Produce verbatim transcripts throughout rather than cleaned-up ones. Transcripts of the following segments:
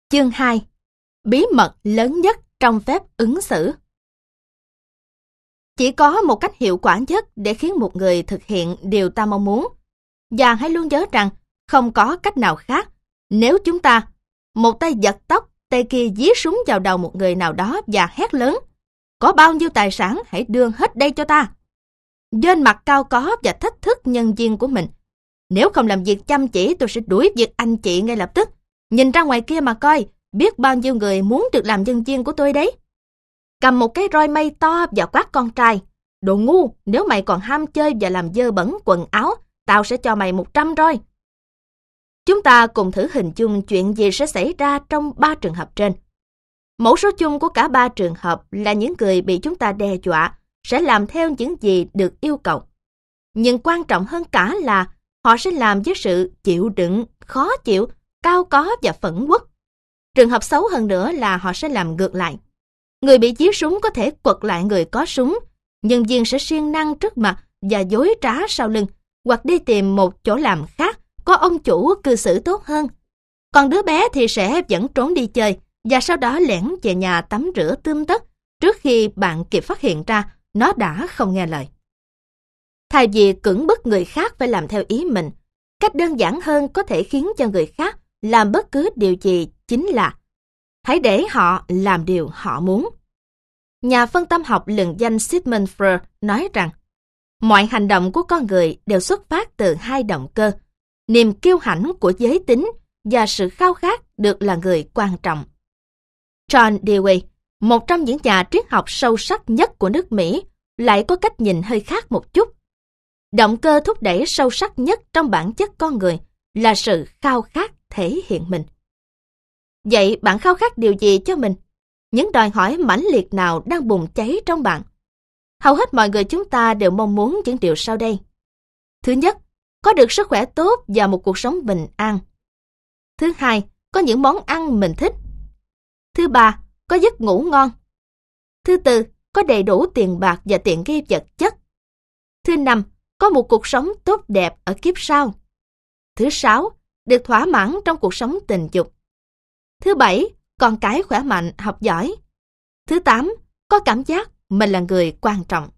Chương hai. Bí mật lớn nhất trong phép ứng xử. Chỉ có một cách hiệu quả nhất để khiến một người thực hiện điều ta mong muốn. Và hãy luôn nhớ rằng không có cách nào khác. Nếu chúng ta, một tay giật tóc, tay kia dí súng vào đầu một người nào đó và hét lớn, có bao nhiêu tài sản hãy đưa hết đây cho ta. Trên mặt cao có và thách thức nhân viên của mình. Nếu không làm việc chăm chỉ, tôi sẽ đuổi việc anh chị ngay lập tức. Nhìn ra ngoài kia mà coi, biết bao nhiêu người muốn được làm nhân viên của tôi đấy. Cầm một cái roi mây to và quát con trai. Đồ ngu, nếu mày còn ham chơi và làm dơ bẩn quần áo, tao sẽ cho mày một trăm roi. Chúng ta cùng thử hình dung chuyện gì sẽ xảy ra trong ba trường hợp trên. Mẫu số chung của cả ba trường hợp là những người bị chúng ta đe dọa sẽ làm theo những gì được yêu cầu. Nhưng quan trọng hơn cả là họ sẽ làm với sự chịu đựng, khó chịu, cao có và phẫn uất. Trường hợp xấu hơn nữa là họ sẽ làm ngược lại. Người bị dí súng có thể quật lại người có súng, nhân viên sẽ siêng năng trước mặt và dối trá sau lưng, hoặc đi tìm một chỗ làm khác có ông chủ cư xử tốt hơn. Còn đứa bé thì sẽ vẫn trốn đi chơi và sau đó lẻn về nhà tắm rửa tươm tất trước khi bạn kịp phát hiện ra nó đã không nghe lời. Thay vì cưỡng bức người khác phải làm theo ý mình, cách đơn giản hơn có thể khiến cho người khác làm bất cứ điều gì chính là hãy để họ làm điều họ muốn. Nhà phân tâm học lừng danh Sigmund Freud nói rằng mọi hành động của con người đều xuất phát từ hai động cơ, niềm kiêu hãnh của giới tính và sự khao khát được là người quan trọng. John Dewey, một trong những nhà triết học sâu sắc nhất của nước Mỹ, lại có cách nhìn hơi khác một chút. Động cơ thúc đẩy sâu sắc nhất trong bản chất con người là sự khao khát thể hiện mình. Vậy bạn khao khát điều gì cho mình? Những đòi hỏi mãnh liệt nào đang bùng cháy trong bạn? Hầu hết mọi người chúng ta đều mong muốn những điều sau đây. Thứ nhất, có được sức khỏe tốt và một cuộc sống bình an. Thứ hai, có những món ăn mình thích. Thứ ba, có giấc ngủ ngon. Thứ tư, có đầy đủ tiền bạc và tiện nghi vật chất. Thứ năm, có một cuộc sống tốt đẹp ở kiếp sau. Thứ sáu, được thỏa mãn trong cuộc sống tình dục. Thứ bảy, con cái khỏe mạnh, học giỏi. Thứ tám, có cảm giác mình là người quan trọng.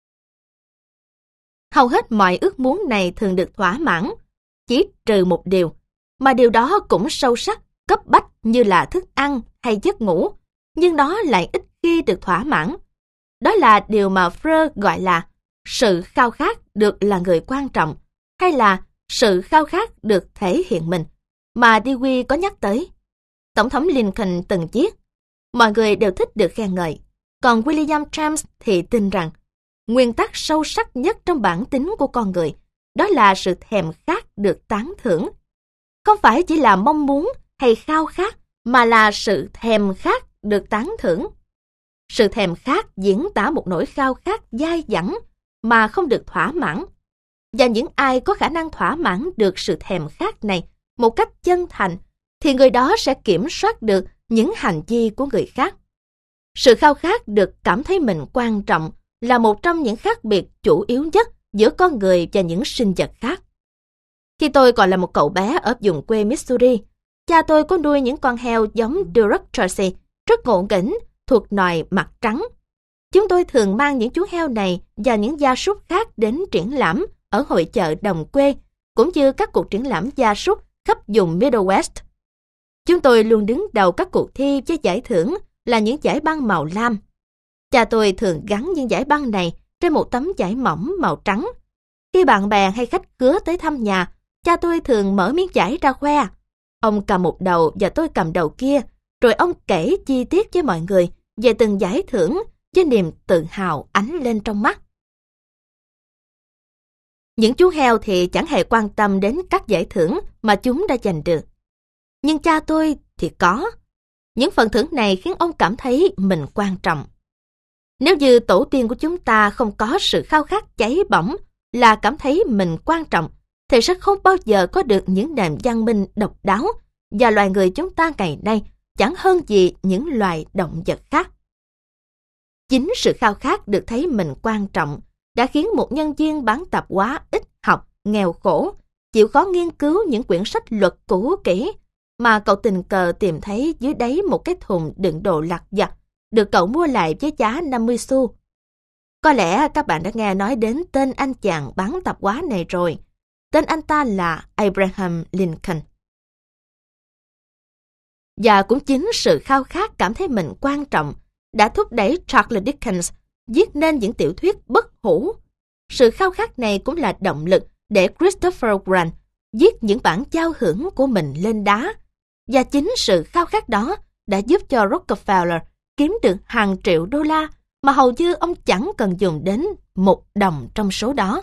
Hầu hết mọi ước muốn này thường được thỏa mãn, chỉ trừ một điều, mà điều đó cũng sâu sắc, cấp bách như là thức ăn hay giấc ngủ, nhưng nó lại ít khi được thỏa mãn. Đó là điều mà Freud gọi là sự khao khát được là người quan trọng, hay là sự khao khát được thể hiện mình, mà Dewey có nhắc tới. Tổng thống Lincoln từng viết, mọi người đều thích được khen ngợi, còn William James thì tin rằng nguyên tắc sâu sắc nhất trong bản tính của con người đó là sự thèm khát được tán thưởng. Không phải chỉ là mong muốn hay khao khát, mà là sự thèm khát được tán thưởng. Sự thèm khát diễn tả một nỗi khao khát dai dẳng mà không được thỏa mãn. Và những ai có khả năng thỏa mãn được sự thèm khát này một cách chân thành, thì người đó sẽ kiểm soát được những hành vi của người khác. Sự khao khát được cảm thấy mình quan trọng là một trong những khác biệt chủ yếu nhất giữa con người và những sinh vật khác. Khi tôi còn là một cậu bé ở vùng quê Missouri, cha tôi có nuôi những con heo giống Duroc Jersey, rất ngộ nghĩnh, thuộc nòi mặt trắng. Chúng tôi thường mang những chú heo này và những gia súc khác đến triển lãm ở hội chợ đồng quê, cũng như các cuộc triển lãm gia súc khắp vùng Middle West. Chúng tôi luôn đứng đầu các cuộc thi với giải thưởng là những giải băng màu lam. Cha tôi thường gắn những giải băng này trên một tấm vải mỏng màu trắng. Khi bạn bè hay khách khứa tới thăm nhà, cha tôi thường mở miếng vải ra khoe. Ông cầm một đầu và tôi cầm đầu kia, rồi ông kể chi tiết với mọi người về từng giải thưởng với niềm tự hào ánh lên trong mắt. Những chú heo thì chẳng hề quan tâm đến các giải thưởng mà chúng đã giành được. Nhưng cha tôi thì có. Những phần thưởng này khiến ông cảm thấy mình quan trọng. Nếu như tổ tiên của chúng ta không có sự khao khát cháy bỏng là cảm thấy mình quan trọng, thì sẽ không bao giờ có được những nền văn minh độc đáo, và loài người chúng ta ngày nay chẳng hơn gì những loài động vật khác. Chính sự khao khát được thấy mình quan trọng đã khiến một nhân viên bán tạp hóa ít học, nghèo khổ, chịu khó nghiên cứu những quyển sách luật cũ kỹ, mà cậu tình cờ tìm thấy dưới đáy một cái thùng đựng đồ lặt vặt, được cậu mua lại với giá năm mươi xu. Có lẽ các bạn đã nghe nói đến tên anh chàng bán tạp hóa này rồi. Tên anh ta là Abraham Lincoln. Và cũng chính sự khao khát cảm thấy mình quan trọng đã thúc đẩy Charles Dickens viết nên những tiểu thuyết bất hủ. Sự khao khát này cũng là động lực để Christopher Wren viết những bản giao hưởng của mình lên đá. Và chính sự khao khát đó đã giúp cho Rockefeller kiếm được hàng triệu đô la mà hầu như ông chẳng cần dùng đến một đồng trong số đó.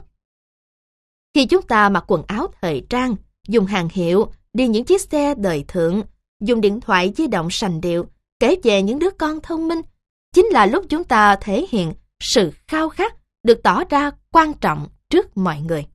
Khi chúng ta mặc quần áo thời trang, dùng hàng hiệu, đi những chiếc xe đời thượng, dùng điện thoại di động sành điệu, kể về những đứa con thông minh, chính là lúc chúng ta thể hiện sự khao khát được tỏ ra quan trọng trước mọi người.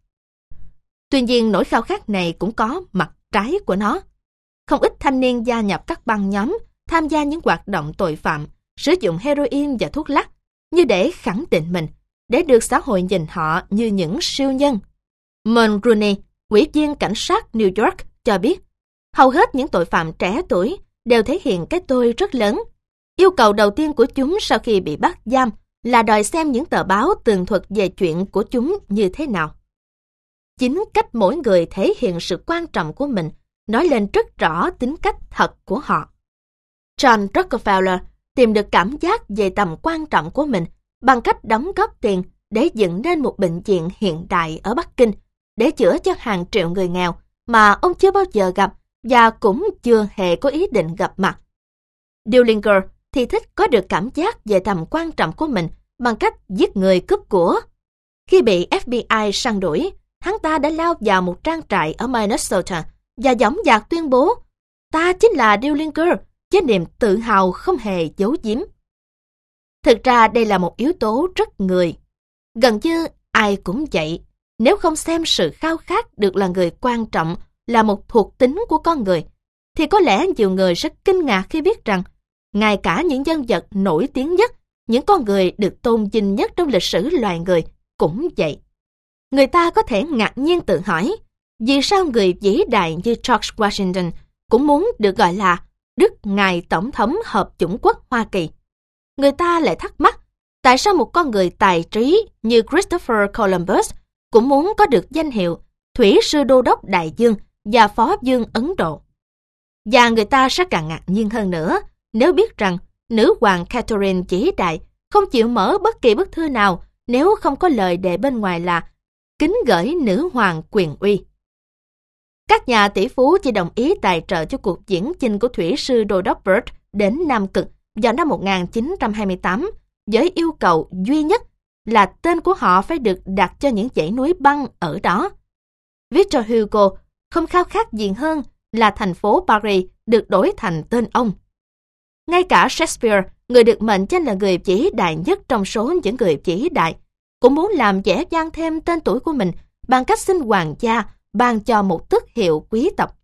Tuy nhiên, nỗi khao khát này cũng có mặt trái của nó. Không ít thanh niên gia nhập các băng nhóm, tham gia những hoạt động tội phạm, sử dụng heroin và thuốc lắc như để khẳng định mình, để được xã hội nhìn họ như những siêu nhân. Mulroney, ủy viên cảnh sát New York, cho biết, hầu hết những tội phạm trẻ tuổi đều thể hiện cái tôi rất lớn. Yêu cầu đầu tiên của chúng sau khi bị bắt giam là đòi xem những tờ báo tường thuật về chuyện của chúng như thế nào. Chính cách mỗi người thể hiện sự quan trọng của mình nói lên rất rõ tính cách thật của họ. John Rockefeller tìm được cảm giác về tầm quan trọng của mình bằng cách đóng góp tiền để dựng nên một bệnh viện hiện đại ở Bắc Kinh để chữa cho hàng triệu người nghèo mà ông chưa bao giờ gặp và cũng chưa hề có ý định gặp mặt. Dillinger thì thích có được cảm giác về tầm quan trọng của mình bằng cách giết người cướp của. Khi bị ép bê i săn đuổi, hắn ta đã lao vào một trang trại ở Minnesota và dõng dạc tuyên bố, ta chính là Dillinger, với niềm tự hào không hề giấu giếm. Thực ra đây là một yếu tố rất người. Gần như ai cũng vậy, nếu không xem sự khao khát được là người quan trọng là một thuộc tính của con người, thì có lẽ nhiều người sẽ kinh ngạc khi biết rằng, ngay cả những nhân vật nổi tiếng nhất, những con người được tôn vinh nhất trong lịch sử loài người, cũng vậy. Người ta có thể ngạc nhiên tự hỏi, vì sao người vĩ đại như George Washington cũng muốn được gọi là Đức Ngài Tổng thống Hợp chủng quốc Hoa Kỳ? Người ta lại thắc mắc, tại sao một con người tài trí như Christopher Columbus cũng muốn có được danh hiệu Thủy sư Đô đốc Đại Dương và Phó vương Ấn Độ? Và người ta sẽ càng ngạc nhiên hơn nữa nếu biết rằng nữ hoàng Catherine vĩ đại không chịu mở bất kỳ bức thư nào nếu không có lời đề bên ngoài là kính gửi nữ hoàng quyền uy. Các nhà tỷ phú chỉ đồng ý tài trợ cho cuộc diễn chinh của thủy sư Đô đốc Byrd đến Nam Cực vào năm một nghìn chín trăm hai mươi tám với yêu cầu duy nhất là tên của họ phải được đặt cho những dãy núi băng ở đó. Victor Hugo không khao khát gì hơn là thành phố Paris được đổi thành tên ông. Ngay cả Shakespeare, người được mệnh danh là người vĩ đại nhất trong số những người vĩ đại, cũng muốn làm vẻ vang thêm tên tuổi của mình bằng cách xin hoàng gia ban cho một tước hiệu quý tộc.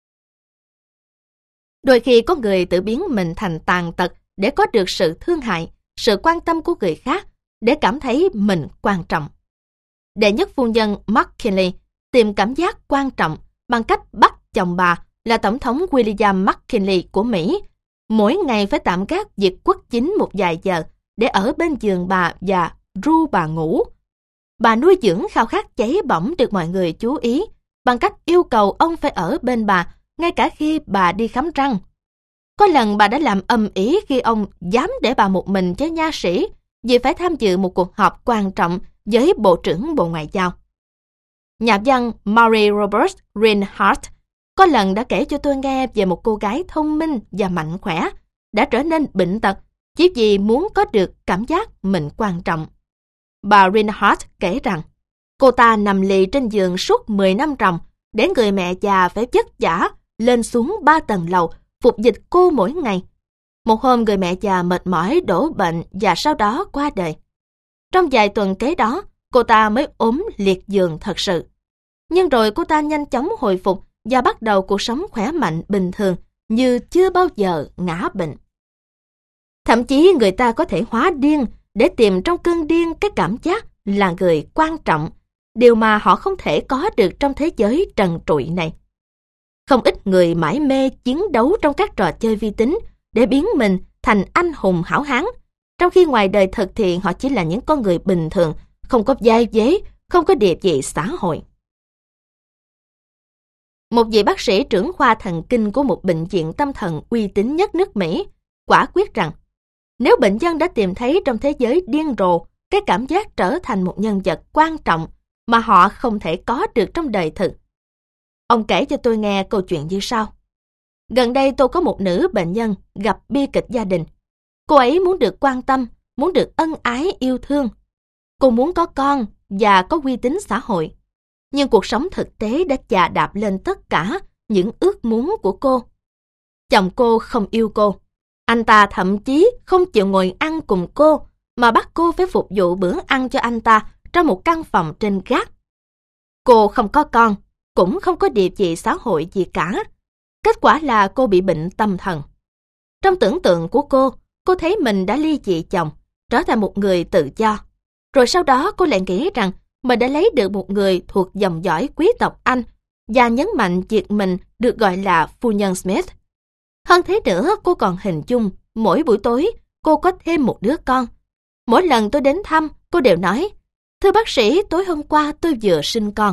Đôi khi có người tự biến mình thành tàn tật để có được sự thương hại, sự quan tâm của người khác, để cảm thấy mình quan trọng. Đệ nhất phu nhân McKinley tìm cảm giác quan trọng bằng cách bắt chồng bà là Tổng thống William McKinley của Mỹ mỗi ngày phải tạm gác việc quốc chính một vài giờ để ở bên giường bà và ru bà ngủ. Bà nuôi dưỡng khao khát cháy bỏng được mọi người chú ý bằng cách yêu cầu ông phải ở bên bà ngay cả khi bà đi khám răng. Có lần bà đã làm ầm ĩ khi ông dám để bà một mình với nha sĩ vì phải tham dự một cuộc họp quan trọng với Bộ trưởng Bộ Ngoại giao. Nhà văn Mary Roberts Rinehart có lần đã kể cho tôi nghe về một cô gái thông minh và mạnh khỏe đã trở nên bệnh tật chỉ vì muốn có được cảm giác mình quan trọng. Bà Rinehart kể rằng cô ta nằm lì trên giường suốt mười năm ròng để người mẹ già phải vất vả lên xuống ba tầng lầu phục dịch cô mỗi ngày. Một hôm người mẹ già mệt mỏi đổ bệnh và sau đó qua đời. Trong vài tuần kế đó, cô ta mới ốm liệt giường thật sự. Nhưng rồi cô ta nhanh chóng hồi phục và bắt đầu cuộc sống khỏe mạnh bình thường như chưa bao giờ ngã bệnh. Thậm chí người ta có thể hóa điên để tìm trong cơn điên cái cảm giác là người quan trọng, điều mà họ không thể có được trong thế giới trần trụi này. Không ít người mải mê chiến đấu trong các trò chơi vi tính để biến mình thành anh hùng hảo hán, trong khi ngoài đời thực thì họ chỉ là những con người bình thường, không có vai vế, không có địa vị xã hội. Một vị bác sĩ trưởng khoa thần kinh của một bệnh viện tâm thần uy tín nhất nước Mỹ quả quyết rằng nếu bệnh nhân đã tìm thấy trong thế giới điên rồ cái cảm giác trở thành một nhân vật quan trọng mà họ không thể có được trong đời thực. Ông kể cho tôi nghe câu chuyện như sau. Gần đây tôi có một nữ bệnh nhân gặp bi kịch gia đình. Cô ấy muốn được quan tâm, muốn được ân ái yêu thương. Cô muốn có con và có uy tín xã hội. Nhưng cuộc sống thực tế đã chà đạp lên tất cả những ước muốn của cô. Chồng cô không yêu cô. Anh ta thậm chí không chịu ngồi ăn cùng cô, mà bắt cô phải phục vụ bữa ăn cho anh ta trong một căn phòng trên gác. Cô không có con, cũng không có địa vị xã hội gì cả. Kết quả là cô bị bệnh tâm thần. Trong tưởng tượng của cô, cô thấy mình đã ly dị chồng, trở thành một người tự do. Rồi sau đó cô lại nghĩ rằng mình đã lấy được một người thuộc dòng dõi quý tộc Anh và nhấn mạnh việc mình được gọi là phu nhân Smith. Hơn thế nữa, cô còn hình dung mỗi buổi tối cô có thêm một đứa con. Mỗi lần tôi đến thăm, cô đều nói, thưa bác sĩ, tối hôm qua tôi vừa sinh con.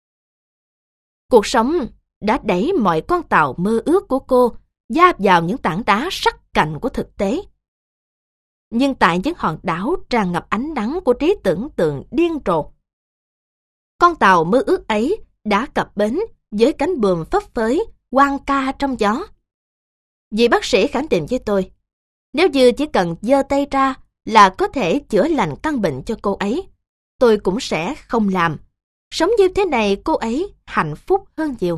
Cuộc sống đã đẩy mọi con tàu mơ ước của cô va vào những tảng đá sắc cạnh của thực tế. Nhưng tại những hòn đảo tràn ngập ánh nắng của trí tưởng tượng điên rồ, con tàu mơ ước ấy đã cập bến với cánh buồm phấp phới, quang ca trong gió. Vị bác sĩ khẳng định với tôi, nếu như chỉ cần giơ tay ra là có thể chữa lành căn bệnh cho cô ấy, tôi cũng sẽ không làm. Sống như thế này cô ấy hạnh phúc hơn nhiều.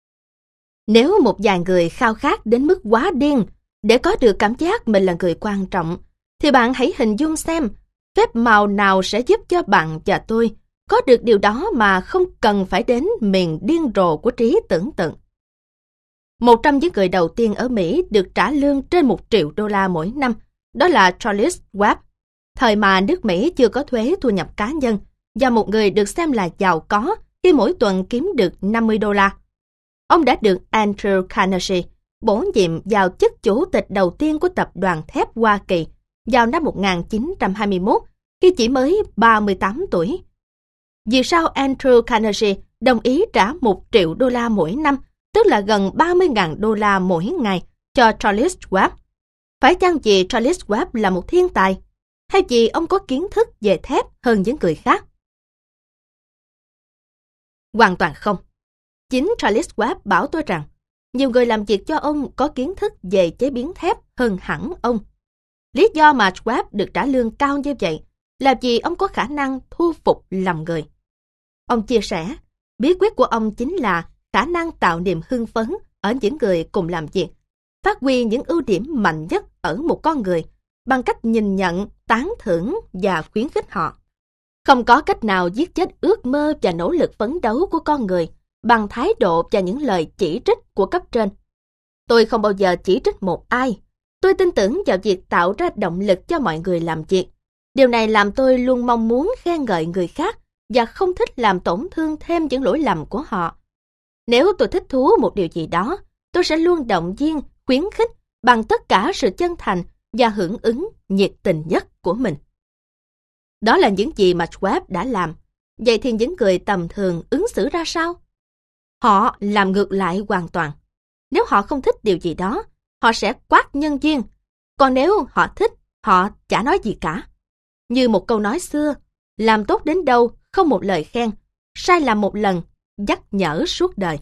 Nếu một vài người khao khát đến mức quá điên để có được cảm giác mình là người quan trọng, thì bạn hãy hình dung xem phép màu nào sẽ giúp cho bạn và tôi có được điều đó mà không cần phải đến miền điên rồ của trí tưởng tượng. Một trong những người đầu tiên ở Mỹ được trả lương trên một triệu đô la mỗi năm, đó là Charles Schwab, thời mà nước Mỹ chưa có thuế thu nhập cá nhân, và một người được xem là giàu có khi mỗi tuần kiếm được năm mươi đô la. Ông đã được Andrew Carnegie bổ nhiệm vào chức chủ tịch đầu tiên của tập đoàn thép Hoa Kỳ vào năm một nghìn chín trăm hai mươi mốt, khi chỉ mới ba mươi tám tuổi. Vì sao Andrew Carnegie đồng ý trả một triệu đô la mỗi năm, tức là gần ba mươi nghìn đô la mỗi ngày, cho Charles Schwab? Phải chăng vì Charles Schwab là một thiên tài, hay vì ông có kiến thức về thép hơn những người khác? Hoàn toàn không. Chính Charles Schwab bảo tôi rằng nhiều người làm việc cho ông có kiến thức về chế biến thép hơn hẳn ông. Lý do mà Schwab được trả lương cao như vậy là vì ông có khả năng thu phục lòng người. Ông chia sẻ, bí quyết của ông chính là khả năng tạo niềm hưng phấn ở những người cùng làm việc, phát huy những ưu điểm mạnh nhất ở một con người bằng cách nhìn nhận, tán thưởng và khuyến khích họ. Không có cách nào giết chết ước mơ và nỗ lực phấn đấu của con người bằng thái độ và những lời chỉ trích của cấp trên. Tôi không bao giờ chỉ trích một ai. Tôi tin tưởng vào việc tạo ra động lực cho mọi người làm việc. Điều này làm tôi luôn mong muốn khen ngợi người khác và không thích làm tổn thương thêm những lỗi lầm của họ. Nếu tôi thích thú một điều gì đó, tôi sẽ luôn động viên, khuyến khích bằng tất cả sự chân thành và hưởng ứng nhiệt tình nhất của mình. Đó là những gì mà Schwab đã làm. Vậy thì những người tầm thường ứng xử ra sao? Họ làm ngược lại hoàn toàn. Nếu họ không thích điều gì đó, họ sẽ quát nhân viên. Còn nếu họ thích, họ chả nói gì cả. Như một câu nói xưa, làm tốt đến đâu không một lời khen, sai làm một lần, nhắc nhở suốt đời.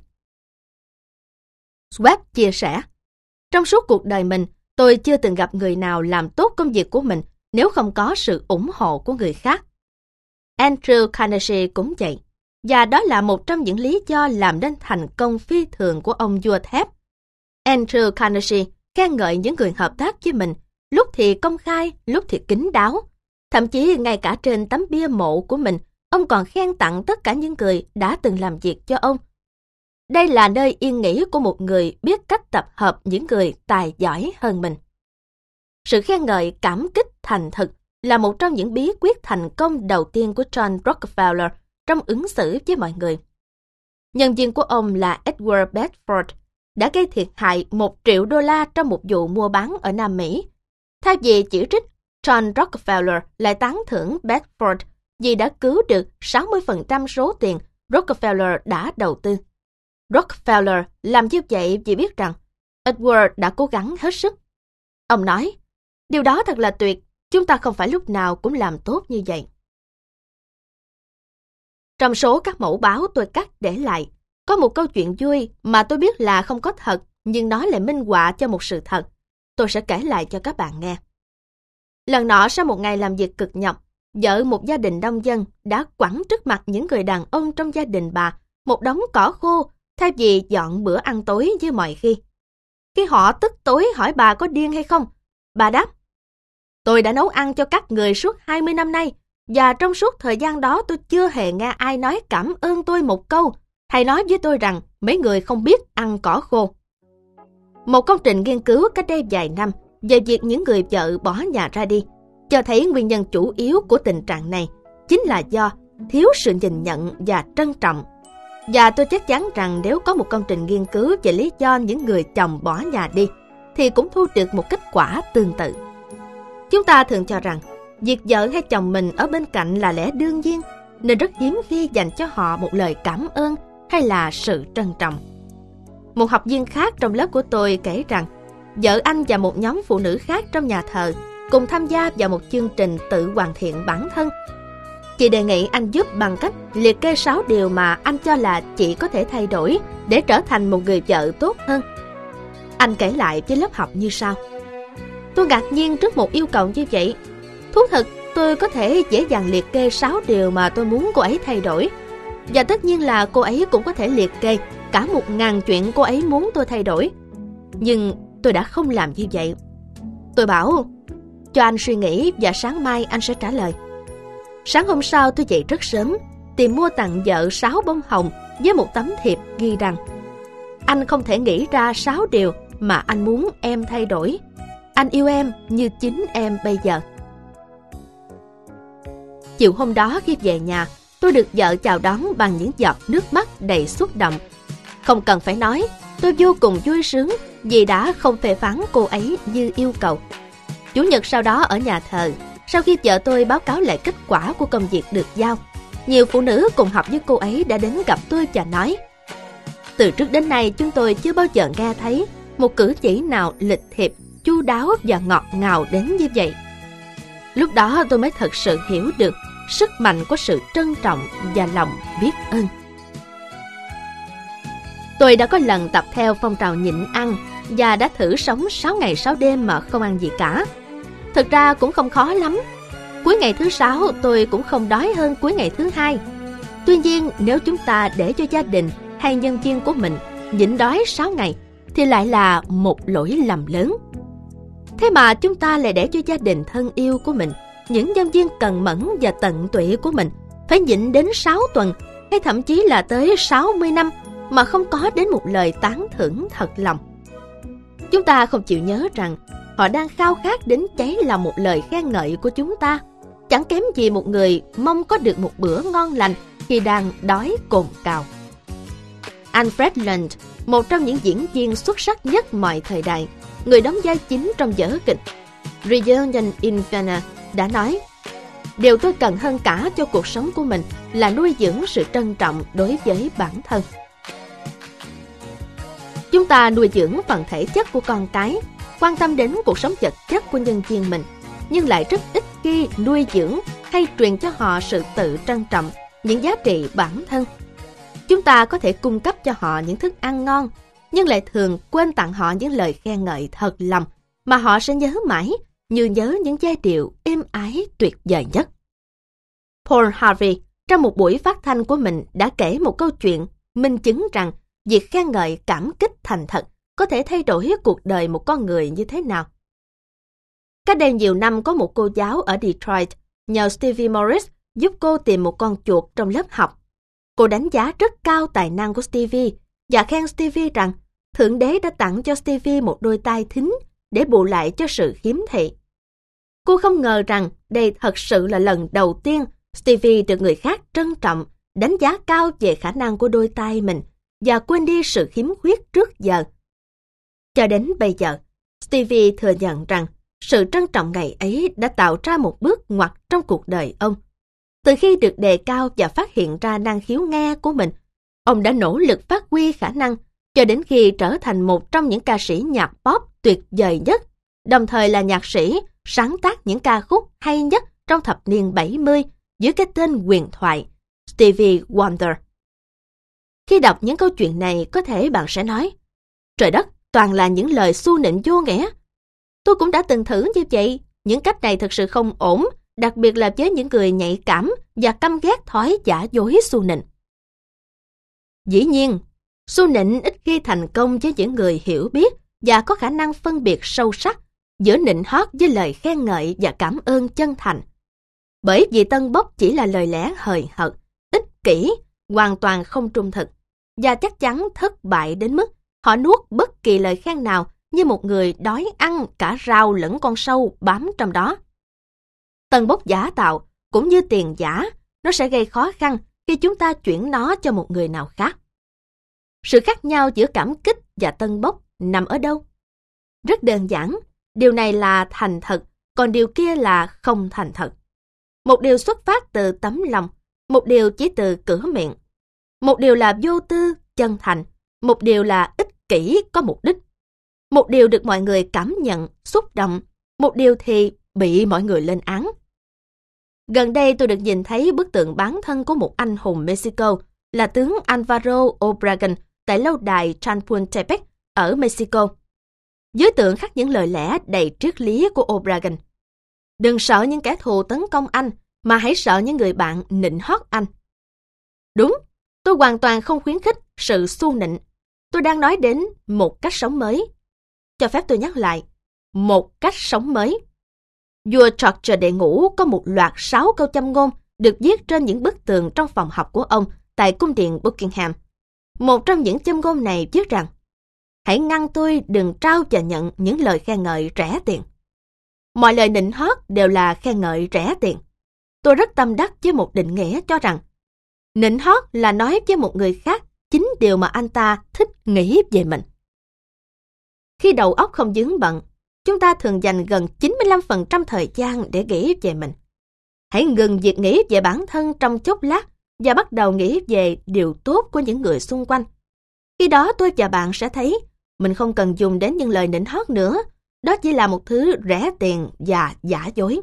Schwab chia sẻ, trong suốt cuộc đời mình, tôi chưa từng gặp người nào làm tốt công việc của mình nếu không có sự ủng hộ của người khác. Andrew Carnegie cũng vậy, và đó là một trong những lý do làm nên thành công phi thường của ông vua thép. Andrew Carnegie khen ngợi những người hợp tác với mình, lúc thì công khai, lúc thì kín đáo. Thậm chí ngay cả trên tấm bia mộ của mình, ông còn khen tặng tất cả những người đã từng làm việc cho ông. Đây là nơi yên nghỉ của một người biết cách tập hợp những người tài giỏi hơn mình. Sự khen ngợi cảm kích thành thực là một trong những bí quyết thành công đầu tiên của John Rockefeller trong ứng xử với mọi người. Nhân viên của ông là Edward Bedford đã gây thiệt hại một triệu đô la trong một vụ mua bán ở Nam Mỹ. Thay vì chỉ trích, John Rockefeller lại tán thưởng Bedford vì đã cứu được sáu mươi phần trăm số tiền Rockefeller đã đầu tư. Rockefeller làm như vậy vì biết rằng Edward đã cố gắng hết sức. Ông nói, điều đó thật là tuyệt, chúng ta không phải lúc nào cũng làm tốt như vậy. Trong số các mẫu báo tôi cắt để lại, có một câu chuyện vui mà tôi biết là không có thật, nhưng nó lại minh họa cho một sự thật. Tôi sẽ kể lại cho các bạn nghe. Lần nọ sau một ngày làm việc cực nhọc, vợ một gia đình đông dân đã quẳng trước mặt những người đàn ông trong gia đình bà một đống cỏ khô thay vì dọn bữa ăn tối như mọi khi. Khi họ tức tối hỏi bà có điên hay không, bà đáp, tôi đã nấu ăn cho các người suốt hai mươi năm nay, và trong suốt thời gian đó tôi chưa hề nghe ai nói cảm ơn tôi một câu, hay nói với tôi rằng mấy người không biết ăn cỏ khô. Một công trình nghiên cứu cách đây vài năm về việc những người vợ bỏ nhà ra đi, cho thấy nguyên nhân chủ yếu của tình trạng này chính là do thiếu sự nhìn nhận và trân trọng. Và tôi chắc chắn rằng nếu có một công trình nghiên cứu về lý do những người chồng bỏ nhà đi, thì cũng thu được một kết quả tương tự. Chúng ta thường cho rằng việc vợ hay chồng mình ở bên cạnh là lẽ đương nhiên, nên rất hiếm khi dành cho họ một lời cảm ơn hay là sự trân trọng. Một học viên khác trong lớp của tôi kể rằng vợ anh và một nhóm phụ nữ khác trong nhà thờ cùng tham gia vào một chương trình tự hoàn thiện bản thân. Chị đề nghị anh giúp bằng cách liệt kê sáu điều mà anh cho là chị có thể thay đổi để trở thành một người vợ tốt hơn. Anh kể lại với lớp học như sau. Tôi ngạc nhiên trước một yêu cầu như vậy. Thú thật, tôi có thể dễ dàng liệt kê sáu điều mà tôi muốn cô ấy thay đổi. Và tất nhiên là cô ấy cũng có thể liệt kê cả một ngàn chuyện cô ấy muốn tôi thay đổi. Nhưng tôi đã không làm như vậy. Tôi bảo, cho anh suy nghĩ và sáng mai anh sẽ trả lời. Sáng hôm sau tôi dậy rất sớm, tìm mua tặng vợ sáu bông hồng với một tấm thiệp ghi rằng anh không thể nghĩ ra sáu điều mà anh muốn em thay đổi. Anh yêu em như chính em bây giờ. Chiều hôm đó khi về nhà, tôi được vợ chào đón bằng những giọt nước mắt đầy xúc động. Không cần phải nói, tôi vô cùng vui sướng vì đã không phê phán cô ấy như yêu cầu. Chủ nhật sau đó ở nhà thờ, sau khi vợ tôi báo cáo lại kết quả của công việc được giao, nhiều phụ nữ cùng học với cô ấy đã đến gặp tôi và nói, từ trước đến nay chúng tôi chưa bao giờ nghe thấy một cử chỉ nào lịch thiệp, chu đáo và ngọt ngào đến như vậy. Lúc đó tôi mới thật sự hiểu được sức mạnh của sự trân trọng và lòng biết ơn. Tôi đã có lần tập theo phong trào nhịn ăn và đã thử sống sáu ngày sáu đêm mà không ăn gì cả. Thực ra cũng không khó lắm. Cuối ngày thứ sáu tôi cũng không đói hơn cuối ngày thứ hai. Tuy nhiên nếu chúng ta để cho gia đình hay nhân viên của mình nhịn đói sáu ngày thì lại là một lỗi lầm lớn. Thế mà chúng ta lại để cho gia đình thân yêu của mình, những nhân viên cần mẫn và tận tụy của mình phải nhịn đến sáu tuần hay thậm chí là tới sáu mươi năm mà không có đến một lời tán thưởng thật lòng. Chúng ta không chịu nhớ rằng họ đang khao khát đến cháy lòng một lời khen ngợi của chúng ta, chẳng kém gì một người mong có được một bữa ngon lành khi đang đói cồn cào. Alfred Lund, một trong những diễn viên xuất sắc nhất mọi thời đại, người đóng vai chính trong vở kịch Reunion in Vienna, đã nói, điều tôi cần hơn cả cho cuộc sống của mình là nuôi dưỡng sự trân trọng đối với bản thân. Chúng ta nuôi dưỡng phần thể chất của con cái, quan tâm đến cuộc sống vật chất của nhân viên mình, nhưng lại rất ít khi nuôi dưỡng hay truyền cho họ sự tự trân trọng, những giá trị bản thân. Chúng ta có thể cung cấp cho họ những thức ăn ngon, nhưng lại thường quên tặng họ những lời khen ngợi thật lòng mà họ sẽ nhớ mãi, như nhớ những giai điệu êm ái tuyệt vời nhất. Paul Harvey trong một buổi phát thanh của mình đã kể một câu chuyện minh chứng rằng việc khen ngợi cảm kích thành thật có thể thay đổi cuộc đời một con người như thế nào. Cách đây nhiều năm có một cô giáo ở Detroit nhờ Stevie Morris giúp cô tìm một con chuột trong lớp học. Cô đánh giá rất cao tài năng của Stevie và khen Stevie rằng Thượng Đế đã tặng cho Stevie một đôi tai thính để bù lại cho sự khiếm thị. Cô không ngờ rằng đây thật sự là lần đầu tiên Stevie được người khác trân trọng, đánh giá cao về khả năng của đôi tai mình và quên đi sự khiếm khuyết trước giờ Cho đến bây giờ, Stevie thừa nhận rằng sự trân trọng ngày ấy đã tạo ra một bước ngoặt trong cuộc đời ông. Từ khi được đề cao và phát hiện ra năng khiếu nghe của mình, ông đã nỗ lực phát huy khả năng cho đến khi trở thành một trong những ca sĩ nhạc pop tuyệt vời nhất, đồng thời là nhạc sĩ sáng tác những ca khúc hay nhất trong thập niên bảy mươi dưới cái tên huyền thoại Stevie Wonder. Khi đọc những câu chuyện này, có thể bạn sẽ nói, trời đất, toàn là những lời xu nịnh vô nghĩa. Tôi cũng đã từng thử như vậy, những cách này thực sự không ổn, đặc biệt là với những người nhạy cảm và căm ghét thói giả dối xu nịnh. Dĩ nhiên, xu nịnh ít khi thành công với những người hiểu biết và có khả năng phân biệt sâu sắc giữa nịnh hót với lời khen ngợi và cảm ơn chân thành. Bởi vì tân bốc chỉ là lời lẽ hời hợt, ích kỷ, hoàn toàn không trung thực, và chắc chắn thất bại đến mức họ nuốt bất kỳ lời khen nào như một người đói ăn cả rau lẫn con sâu bám trong đó. Tân bốc giả tạo cũng như tiền giả, nó sẽ gây khó khăn khi chúng ta chuyển nó cho một người nào khác. Sự khác nhau giữa cảm kích và tân bốc nằm ở đâu? Rất đơn giản, điều này là thành thật, còn điều kia là không thành thật. Một điều xuất phát từ tấm lòng, một điều chỉ từ cửa miệng. Một điều là vô tư, chân thành, một điều là ích kỷ, có mục đích. Một điều được mọi người cảm nhận, xúc động, một điều thì bị mọi người lên án. Gần đây tôi được nhìn thấy bức tượng bán thân của một anh hùng Mexico là tướng Alvaro Obregón tại lâu đài Chapultepec ở Mexico. Dưới tượng khắc những lời lẽ đầy triết lý của Obregón. Đừng sợ những kẻ thù tấn công anh, mà hãy sợ những người bạn nịnh hót anh. Đúng, tôi hoàn toàn không khuyến khích sự xu nịnh. Tôi đang nói đến một cách sống mới. Cho phép tôi nhắc lại, một cách sống mới. Vua George đệ ngũ có một loạt sáu câu châm ngôn được viết trên những bức tường trong phòng học của ông tại cung điện Buckingham. Một trong những châm ngôn này viết rằng, hãy ngăn tôi đừng trao và nhận những lời khen ngợi rẻ tiền. Mọi lời nịnh hót đều là khen ngợi rẻ tiền. Tôi rất tâm đắc với một định nghĩa cho rằng, nịnh hót là nói với một người khác chính điều mà anh ta thích nghĩ về mình. Khi đầu óc không vướng bận, chúng ta thường dành gần chín mươi lăm phần trăm thời gian để nghĩ về mình. Hãy ngừng việc nghĩ về bản thân trong chốc lát và bắt đầu nghĩ về điều tốt của những người xung quanh. Khi đó tôi và bạn sẽ thấy mình không cần dùng đến những lời nịnh hót nữa. Đó chỉ là một thứ rẻ tiền và giả dối.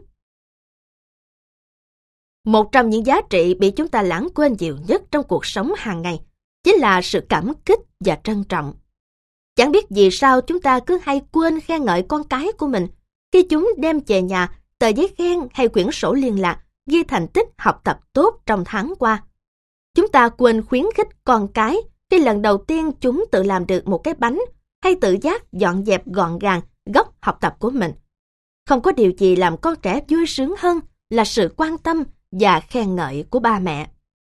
Một trong những giá trị bị chúng ta lãng quên nhiều nhất trong cuộc sống hàng ngày chính là sự cảm kích và trân trọng. Chẳng biết vì sao chúng ta cứ hay quên khen ngợi con cái của mình khi chúng đem về nhà tờ giấy khen hay quyển sổ liên lạc ghi thành tích học tập tốt trong tháng qua. Chúng ta quên khuyến khích con cái khi lần đầu tiên chúng tự làm được một cái bánh hay tự giác dọn dẹp gọn gàng góc học tập của mình. Không có điều gì làm con trẻ vui sướng hơn là sự quan tâm và khen ngợi của ba mẹ.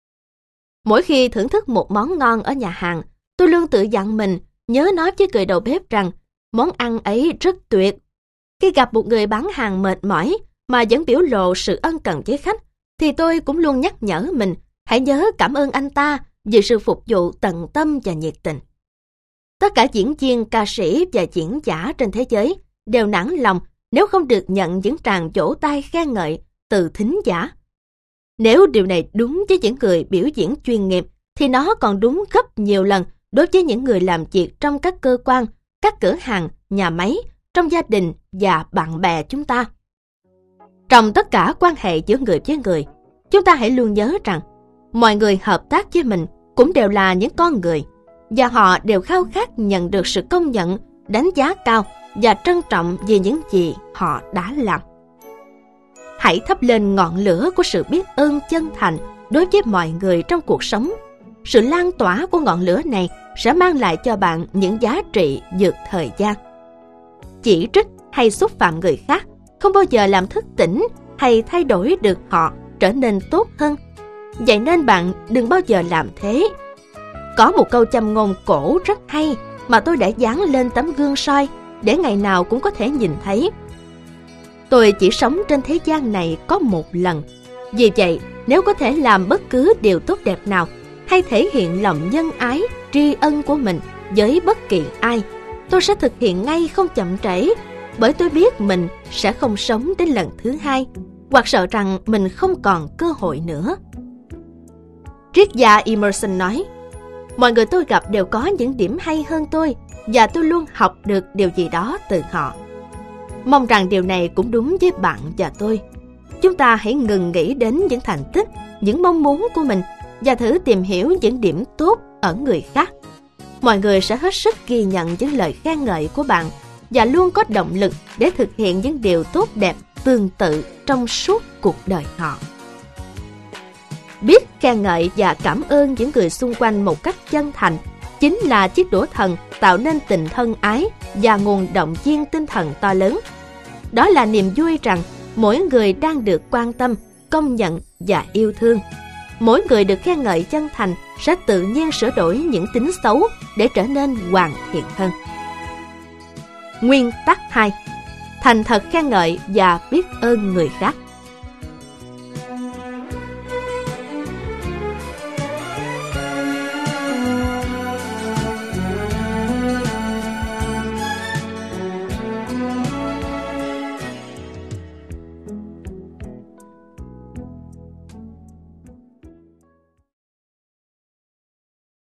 Mỗi khi thưởng thức một món ngon ở nhà hàng, tôi luôn tự dặn mình nhớ nói với người đầu bếp rằng món ăn ấy rất tuyệt. Khi gặp một người bán hàng mệt mỏi mà vẫn biểu lộ sự ân cần với khách, thì tôi cũng luôn nhắc nhở mình hãy nhớ cảm ơn anh ta vì sự phục vụ tận tâm và nhiệt tình. Tất cả diễn viên, ca sĩ và diễn giả trên thế giới đều nản lòng nếu không được nhận những tràng vỗ tay khen ngợi từ thính giả. Nếu điều này đúng với những người biểu diễn chuyên nghiệp, thì nó còn đúng gấp nhiều lần đối với những người làm việc trong các cơ quan, các cửa hàng, nhà máy, trong gia đình và bạn bè chúng ta. Trong tất cả quan hệ giữa người với người, chúng ta hãy luôn nhớ rằng mọi người hợp tác với mình cũng đều là những con người, và họ đều khao khát nhận được sự công nhận, đánh giá cao và trân trọng vì những gì họ đã làm. Hãy thắp lên ngọn lửa của sự biết ơn chân thành đối với mọi người trong cuộc sống. Sự lan tỏa của ngọn lửa này sẽ mang lại cho bạn những giá trị vượt thời gian. Chỉ trích hay xúc phạm người khác không bao giờ làm thức tỉnh hay thay đổi được họ trở nên tốt hơn. Vậy nên bạn đừng bao giờ làm thế. Có một câu châm ngôn cổ rất hay mà tôi đã dán lên tấm gương soi để ngày nào cũng có thể nhìn thấy. Tôi chỉ sống trên thế gian này có một lần. Vì vậy, nếu có thể làm bất cứ điều tốt đẹp nào hay thể hiện lòng nhân ái, tri ân của mình với bất kỳ ai, Tôi sẽ thực hiện ngay không chậm trễ, bởi tôi biết mình sẽ không sống đến lần thứ hai, hoặc sợ rằng mình không còn cơ hội nữa. Triết gia Emerson nói, mọi người tôi gặp đều có những điểm hay hơn tôi, và tôi luôn học được điều gì đó từ họ. Mong rằng điều này cũng đúng với bạn và tôi. Chúng ta hãy ngừng nghĩ đến những thành tích, những mong muốn của mình và thử tìm hiểu những điểm tốt ở người khác. Mọi người sẽ hết sức ghi nhận những lời khen ngợi của bạn và luôn có động lực để thực hiện những điều tốt đẹp tương tự trong suốt cuộc đời họ. Biết khen ngợi và cảm ơn những người xung quanh một cách chân thành chính là chiếc đũa thần tạo nên tình thân ái và nguồn động viên tinh thần to lớn. Đó là niềm vui rằng mỗi người đang được quan tâm, công nhận và yêu thương. Mỗi người được khen ngợi chân thành sẽ tự nhiên sửa đổi những tính xấu để trở nên hoàn thiện hơn. Nguyên tắc hai. Thành thật khen ngợi và biết ơn người khác.